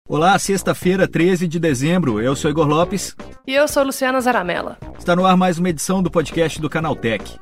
Olá, sexta-feira, 13 de dezembro. Eu sou Igor Lopes. E eu sou Luciana Zaramella. Está no ar mais uma edição do podcast do Canaltech.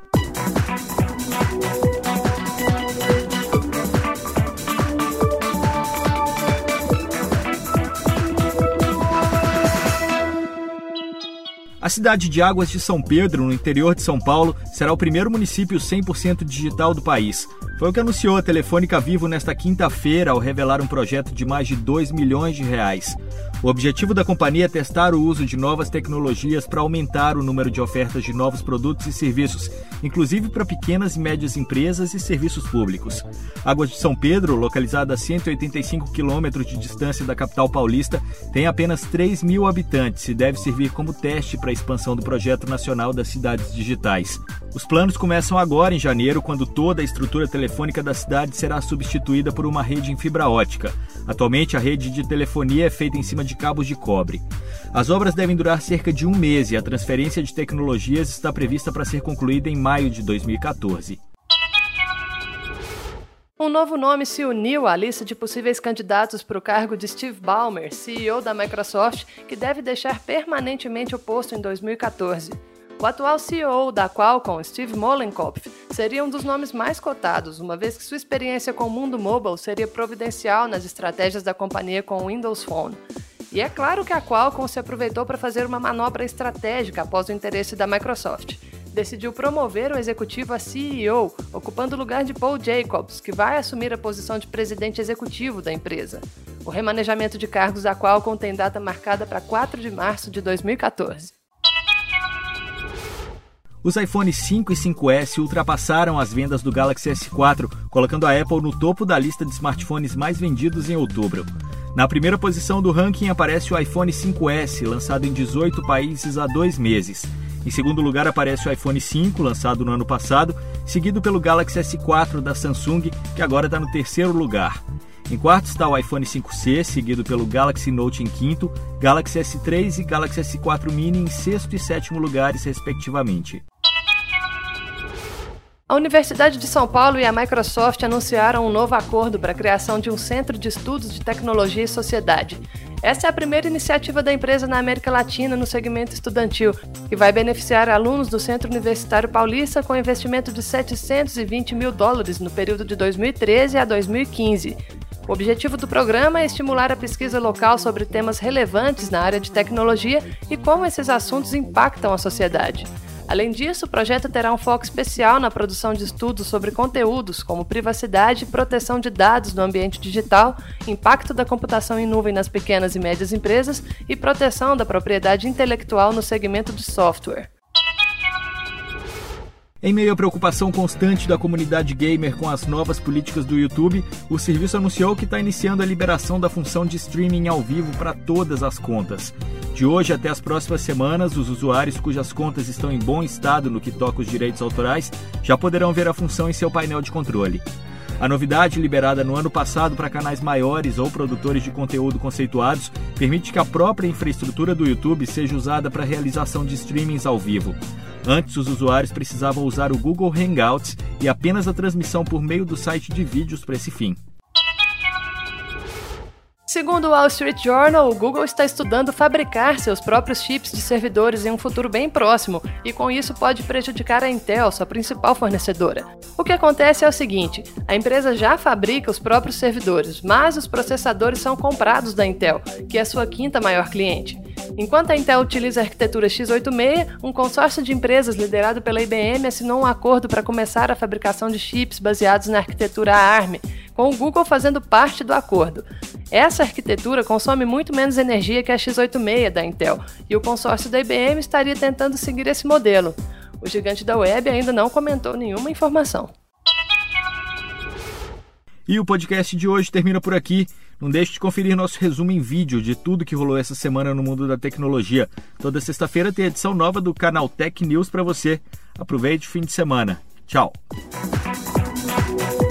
A cidade de Águas de São Pedro, no interior de São Paulo, será o primeiro município 100% digital do país. Foi o que anunciou a Telefônica Vivo nesta quinta-feira ao revelar um projeto de mais de R$2 milhões. O objetivo da companhia é testar o uso de novas tecnologias para aumentar o número de ofertas de novos produtos e serviços, inclusive para pequenas e médias empresas e serviços públicos. Águas de São Pedro, localizada a 185 quilômetros de distância da capital paulista, tem apenas 3 mil habitantes e deve servir como teste para a expansão do Projeto Nacional das Cidades Digitais. Os planos começam agora em janeiro, quando toda a estrutura telefônica da cidade será substituída por uma rede em fibra ótica. Atualmente, a rede de telefonia é feita em cima de cabos de cobre. As obras devem durar cerca de um mês e a transferência de tecnologias está prevista para ser concluída em maio de 2014. Um novo nome se uniu à lista de possíveis candidatos para o cargo de Steve Ballmer, CEO da Microsoft, que deve deixar permanentemente o posto em 2014. O atual CEO da Qualcomm, Steve Mollenkopf, seria um dos nomes mais cotados, uma vez que sua experiência com o mundo mobile seria providencial nas estratégias da companhia com o Windows Phone. E é claro que a Qualcomm se aproveitou para fazer uma manobra estratégica após o interesse da Microsoft. Decidiu promover o executivo a CEO, ocupando o lugar de Paul Jacobs, que vai assumir a posição de presidente executivo da empresa. O remanejamento de cargos da Qualcomm tem data marcada para 4 de março de 2014. Os iPhone 5 e 5S ultrapassaram as vendas do Galaxy S4, colocando a Apple no topo da lista de smartphones mais vendidos em outubro. Na primeira posição do ranking aparece o iPhone 5S, lançado em 18 países há 2 meses. Em segundo lugar aparece o iPhone 5, lançado no ano passado, seguido pelo Galaxy S4 da Samsung, que agora está no terceiro lugar. Em quarto está o iPhone 5C, seguido pelo Galaxy Note em quinto, Galaxy S3 e Galaxy S4 Mini em sexto e sétimo lugares, respectivamente. A Universidade de São Paulo e a Microsoft anunciaram um novo acordo para a criação de um centro de estudos de tecnologia e sociedade. Essa é a primeira iniciativa da empresa na América Latina no segmento estudantil, que vai beneficiar alunos do Centro Universitário Paulista com investimento de $720 mil no período de 2013 a 2015. O objetivo do programa é estimular a pesquisa local sobre temas relevantes na área de tecnologia e como esses assuntos impactam a sociedade. Além disso, o projeto terá um foco especial na produção de estudos sobre conteúdos como privacidade, proteção de dados no ambiente digital, impacto da computação em nuvem nas pequenas e médias empresas e proteção da propriedade intelectual no segmento de software. Em meio à preocupação constante da comunidade gamer com as novas políticas do YouTube, o serviço anunciou que está iniciando a liberação da função de streaming ao vivo para todas as contas. De hoje até as próximas semanas, os usuários cujas contas estão em bom estado no que toca os direitos autorais já poderão ver a função em seu painel de controle. A novidade, liberada no ano passado para canais maiores ou produtores de conteúdo conceituados, permite que a própria infraestrutura do YouTube seja usada para a realização de streamings ao vivo. Antes, os usuários precisavam usar o Google Hangouts e apenas a transmissão por meio do site de vídeos para esse fim. Segundo o Wall Street Journal, o Google está estudando fabricar seus próprios chips de servidores em um futuro bem próximo e com isso pode prejudicar a Intel, sua principal fornecedora. O que acontece é o seguinte, a empresa já fabrica os próprios servidores, mas os processadores são comprados da Intel, que é sua quinta maior cliente. Enquanto a Intel utiliza a arquitetura x86, um consórcio de empresas liderado pela IBM assinou um acordo para começar a fabricação de chips baseados na arquitetura ARM, com o Google fazendo parte do acordo. Essa arquitetura consome muito menos energia que a x86 da Intel, e o consórcio da IBM estaria tentando seguir esse modelo. O gigante da web ainda não comentou nenhuma informação. E o podcast de hoje termina por aqui. Não deixe de conferir nosso resumo em vídeo de tudo que rolou essa semana no mundo da tecnologia. Toda sexta-feira tem edição nova do Canaltech News para você. Aproveite o fim de semana. Tchau!